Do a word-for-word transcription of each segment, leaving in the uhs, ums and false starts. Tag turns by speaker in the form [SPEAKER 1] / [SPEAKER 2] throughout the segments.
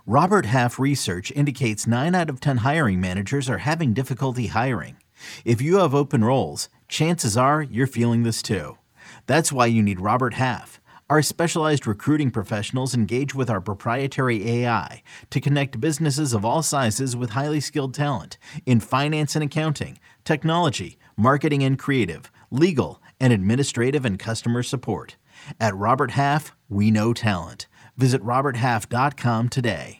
[SPEAKER 1] Robert Half research indicates nine out of ten hiring managers are having difficulty hiring. If you have open roles, chances are you're feeling this too. That's why you need Robert Half. Our specialized recruiting professionals engage with our proprietary A I to connect businesses of all sizes with highly skilled talent in finance and accounting, technology, marketing and creative, legal, and administrative and customer support. At Robert Half, we know talent. Visit robert half dot com today.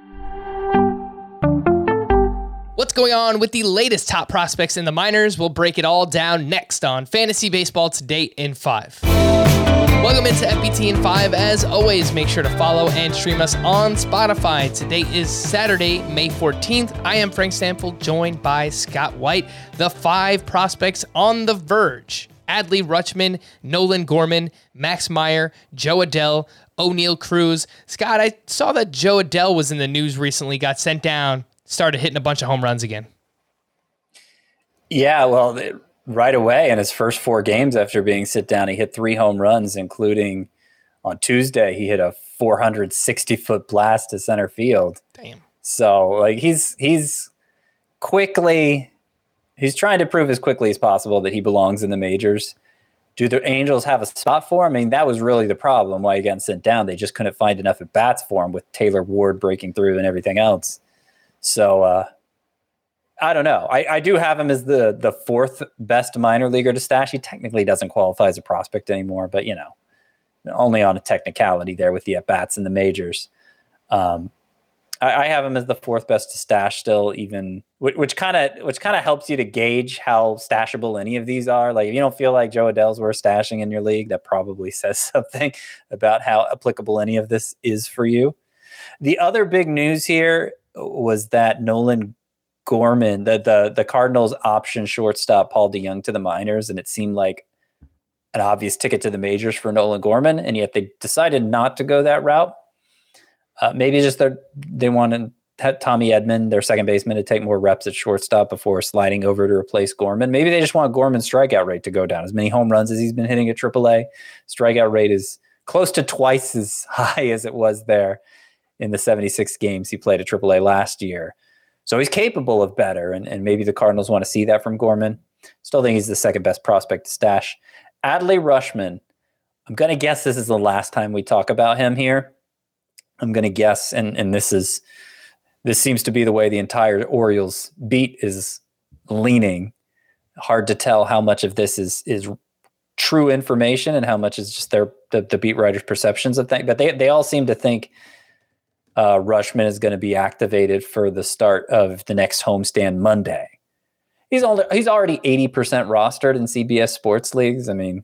[SPEAKER 2] What's going on with the latest top prospects in the minors? We'll break it all down next on Fantasy Baseball Today in five. Welcome into F B T in five. As always, make sure to follow and stream us on Spotify. Today is Saturday, May fourteenth. I am Frank Stanfield, joined by Scott White. The five prospects on the verge: Adley Rutschman, Nolan Gorman, Max Meyer, Jo Adell, O'Neal Cruz. Scott, I saw that Jo Adell was in the news recently, got sent down, started hitting a bunch of home runs again.
[SPEAKER 3] Yeah, well, right away in his first four games after being sit down, he hit three home runs, including on Tuesday, he hit a four hundred sixty foot blast to center field.
[SPEAKER 2] Damn.
[SPEAKER 3] So like he's he's quickly, he's trying to prove as quickly as possible that he belongs in the majors. Do the Angels have a spot for him? I mean, that was really the problem why he got sent down. They just couldn't find enough at bats for him with Taylor Ward breaking through and everything else. So uh, I don't know. I, I do have him as the the fourth best minor leaguer to stash. He technically doesn't qualify as a prospect anymore, but you know, only on a technicality there with the at bats in the majors. Um, I, I have him as the fourth best to stash still, even which kind of which kind of helps you to gauge how stashable any of these are. Like if you don't feel like Jo Adell's worth stashing in your league, that probably says something about how applicable any of this is for you. The other big news here was that Nolan Gorman, the the the Cardinals option shortstop Paul DeJong to the minors, and it seemed like an obvious ticket to the majors for Nolan Gorman, and yet they decided not to go that route. Uh, maybe just they they wanted Tommy Edman, their second baseman, to take more reps at shortstop before sliding over to replace Gorman. Maybe they just want Gorman's strikeout rate to go down. As many home runs as he's been hitting at triple A, strikeout rate is close to twice as high as it was there in the seventy-six games he played at triple A last year. So he's capable of better, and, and maybe the Cardinals want to see that from Gorman. Still think he's the second best prospect to stash. Adley Rutschman, I'm going to guess this is the last time we talk about him here. I'm going to guess, and, and this is this seems to be the way the entire Orioles beat is leaning. Hard to tell how much of this is is true information and how much is just their the, the beat writers' perceptions of things. But they they all seem to think uh, Rutschman is going to be activated for the start of the next homestand Monday. He's all, he's already eighty percent rostered in C B S sports leagues. I mean,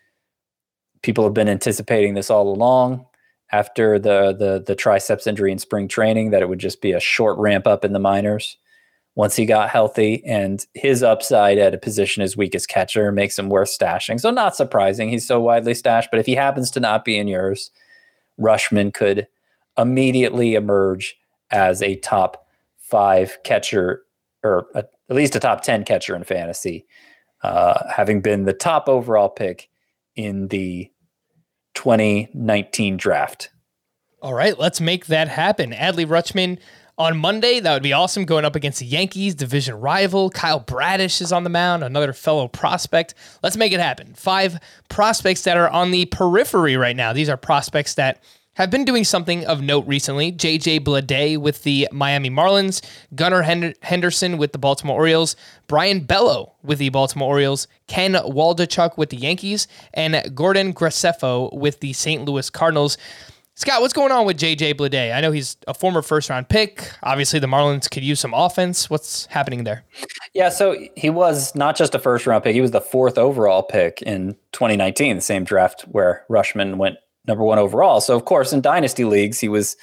[SPEAKER 3] people have been anticipating this all along after the the the triceps injury in spring training, that it would just be a short ramp up in the minors once he got healthy, and his upside at a position as weak as catcher makes him worth stashing. So not surprising he's so widely stashed, but if he happens to not be in yours, Rutschman could immediately emerge as a top five catcher, or a, at least a top ten catcher in fantasy, uh, having been the top overall pick in the twenty nineteen draft.
[SPEAKER 2] All right, let's make that happen. Adley Rutschman on Monday, that would be awesome, going up against the Yankees, division rival. Kyle Bradish is on the mound, another fellow prospect. Let's make it happen. Five prospects that are on the periphery right now. These are prospects that have been doing something of note recently. J J Bleday with the Miami Marlins, Gunnar Henderson with the Baltimore Orioles, Brian Bello with the Baltimore Orioles, Ken Waldichuk with the Yankees, and Gordon Graceffo with the Saint Louis Cardinals. Scott, what's going on with J J Bleday? I know he's a former first-round pick. Obviously, the Marlins could use some offense. What's happening there?
[SPEAKER 3] Yeah, so he was not just a first-round pick. He was the fourth overall pick in twenty nineteen, the same draft where Rutschman went number one overall. So, of course, in dynasty leagues, he was,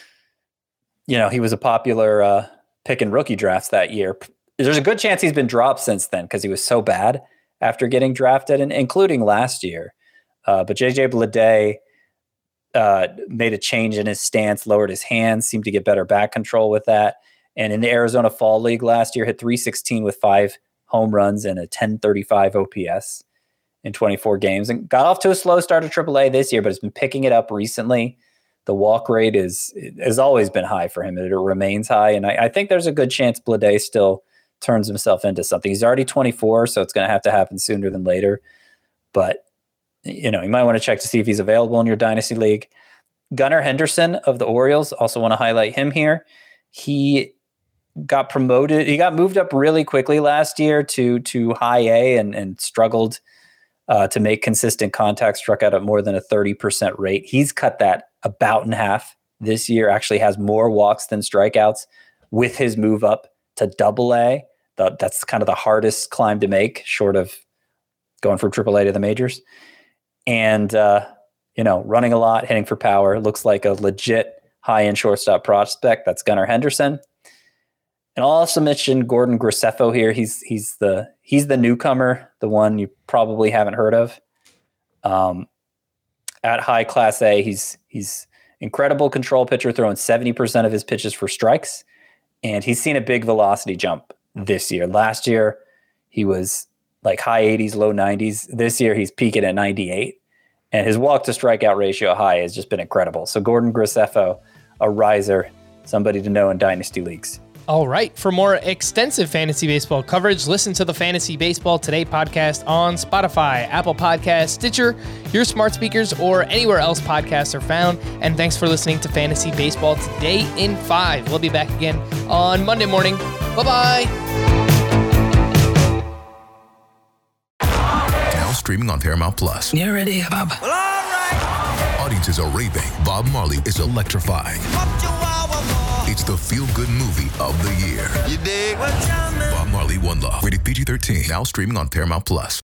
[SPEAKER 3] you know, he was a popular uh, pick in rookie drafts that year. There's a good chance he's been dropped since then because he was so bad after getting drafted, and including last year. Uh, but J J Bleday uh, made a change in his stance, lowered his hands, seemed to get better back control with that. And in the Arizona Fall League last year, hit three sixteen with five home runs and a ten thirty-five O P S in twenty-four games, and got off to a slow start at triple A this year, but has been picking it up recently. The walk rate is has always been high for him. It remains high, and I, I think there's a good chance Bleday still turns himself into something. He's already twenty-four, so it's going to have to happen sooner than later. But you know, you might want to check to see if he's available in your dynasty league. Gunnar Henderson of the Orioles, also want to highlight him here. He got promoted. He got moved up really quickly last year to to high A and and struggled uh, to make consistent contact. Struck out at more than a thirty percent rate. He's cut that about in half this year. Actually has more walks than strikeouts with his move up to double A. The, that's kind of the hardest climb to make, short of going from triple A to the majors. And, uh, you know, running a lot, hitting for power, looks like a legit high-end shortstop prospect. That's Gunnar Henderson. And I'll also mention Gordon Graceffo here. He's he's the he's the newcomer, the one you probably haven't heard of. Um, at high class A, he's he's incredible control pitcher, throwing seventy percent of his pitches for strikes, and he's seen a big velocity jump this year. Last year, he was like high eighties, low nineties. This year, he's peaking at ninety-eight, and his walk to strikeout ratio high has just been incredible. So Gordon Graceffo, a riser, somebody to know in dynasty leagues.
[SPEAKER 2] All right. For more extensive fantasy baseball coverage, listen to the Fantasy Baseball Today podcast on Spotify, Apple Podcasts, Stitcher, your smart speakers, or anywhere else podcasts are found. And thanks for listening to Fantasy Baseball Today in five. We'll be back again on Monday morning. Bye-bye.
[SPEAKER 4] Now streaming on Paramount Plus.
[SPEAKER 5] You ready, Bob?
[SPEAKER 6] Well, all right.
[SPEAKER 4] Audiences are raving. Bob Marley is electrifying. It's the feel-good movie of the year.
[SPEAKER 6] You dig? Bob
[SPEAKER 4] Marley, One Love. Rated P G thirteen. Now streaming on Paramount Plus.